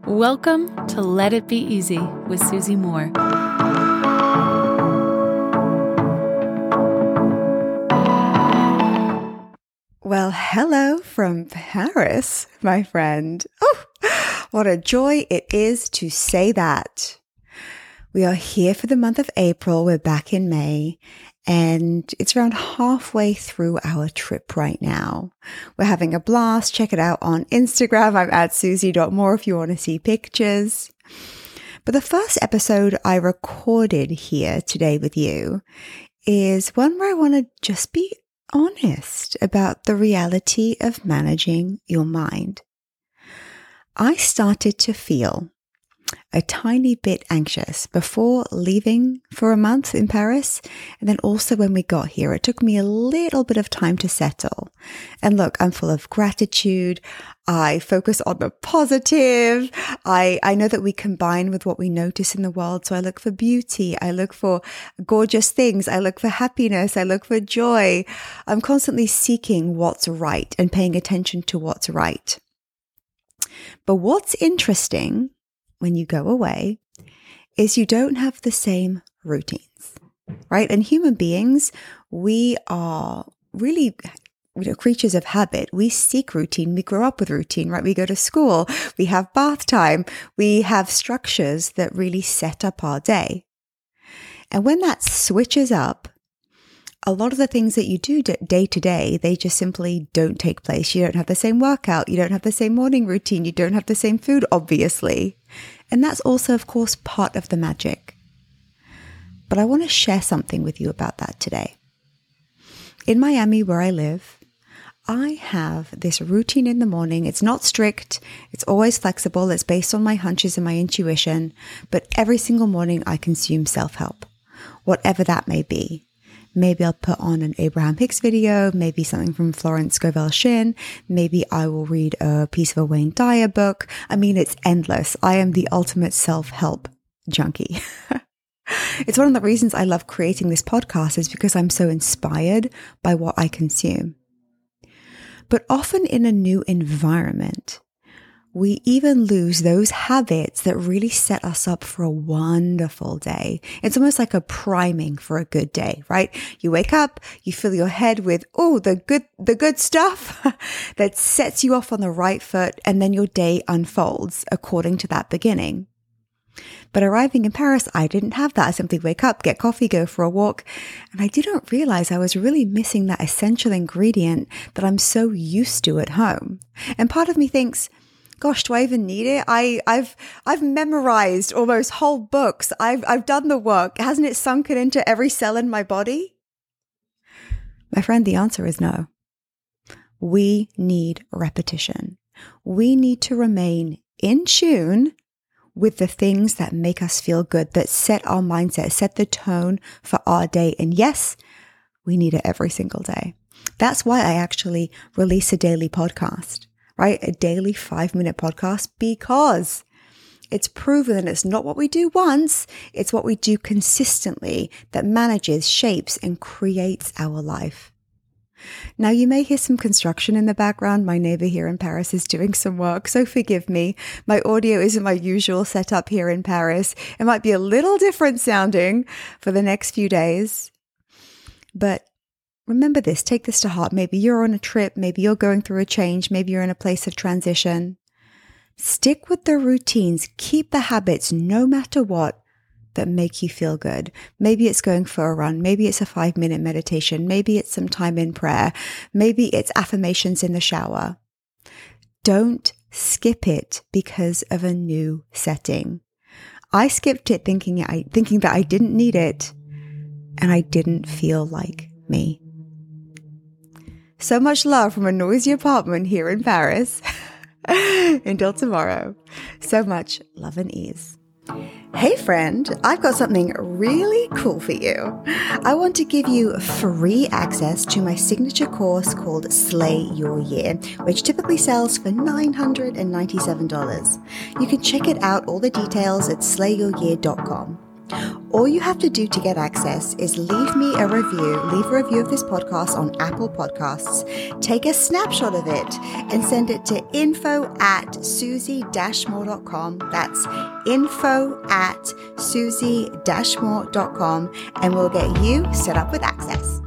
Welcome to Let It Be Easy with Susie Moore. Well, hello from Paris, my friend. Oh, what a joy it is to say that. We are here for the month of April. We're back in May, and it's around halfway through our trip right now. We're having a blast. Check it out on Instagram. I'm at susie.moore if you want to see pictures. But the first episode I recorded here today with you is one where I want to just be honest about the reality of managing your mind. I started to feel a tiny bit anxious before leaving for a month in Paris. And then also when we got here, it took me a little bit of time to settle. And look, I'm full of gratitude. I focus on the positive. I know that we combine with what we notice in the world. So I look for beauty. I look for gorgeous things. I look for happiness. I look for joy. I'm constantly seeking what's right and paying attention to what's right. But what's interesting when you go away is you don't have the same routines, right? And human beings, we are really creatures of habit. We seek routine. We grow up with routine, right? We go to school. We have bath time. We have structures that really set up our day. And when that switches up, a lot of the things that you do day to day, they just simply don't take place. You don't have the same workout. You don't have the same morning routine. You don't have the same food, obviously. And that's also, of course, part of the magic. But I want to share something with you about that today. In Miami, where I live, I have this routine in the morning. It's not strict. It's always flexible. It's based on my hunches and my intuition. But every single morning I consume self-help, whatever that may be. Maybe I'll put on an Abraham Hicks video, maybe something from Florence Scovel Shinn. Maybe I will read a piece of a Wayne Dyer book. I mean, it's endless. I am the ultimate self-help junkie. It's one of the reasons I love creating this podcast is because I'm so inspired by what I consume. But often in a new environment, we even lose those habits that really set us up for a wonderful day. It's almost like a priming for a good day, right? You wake up, you fill your head with, the good stuff that sets you off on the right foot, and then your day unfolds according to that beginning. But arriving in Paris, I didn't have that. I simply wake up, get coffee, go for a walk. And I didn't realize I was really missing that essential ingredient that I'm so used to at home. And part of me thinks, gosh, do I even need it? I've memorized almost whole books. I've done the work. Hasn't it sunken into every cell in my body? My friend, the answer is no. We need repetition. We need to remain in tune with the things that make us feel good, that set our mindset, set the tone for our day. And yes, we need it every single day. That's why I actually release a daily podcast. Right? A daily 5-minute podcast, because it's proven that it's not what we do once, it's what we do consistently that manages, shapes, and creates our life. Now, you may hear some construction in the background. My neighbor here in Paris is doing some work, so forgive me. My audio isn't my usual setup here in Paris. It might be a little different sounding for the next few days, but remember this, take this to heart. Maybe you're on a trip, maybe you're going through a change, maybe you're in a place of transition. Stick with the routines, keep the habits no matter what that make you feel good. Maybe it's going for a run, maybe it's a 5-minute meditation, maybe it's some time in prayer, maybe it's affirmations in the shower. Don't skip it because of a new setting. I skipped it thinking that I didn't need it, and I didn't feel like me. So much love from a noisy apartment here in Paris. Until tomorrow. So much love and ease. Hey friend, I've got something really cool for you. I want to give you free access to my signature course called Slay Your Year, which typically sells for $997. You can check it out, all the details at slayyouryear.com. All you have to do to get access is leave a review of this podcast on Apple Podcasts, take a snapshot of it, and send it to info@susie-moore.com. That's info@susie-moore.com, and we'll get you set up with access.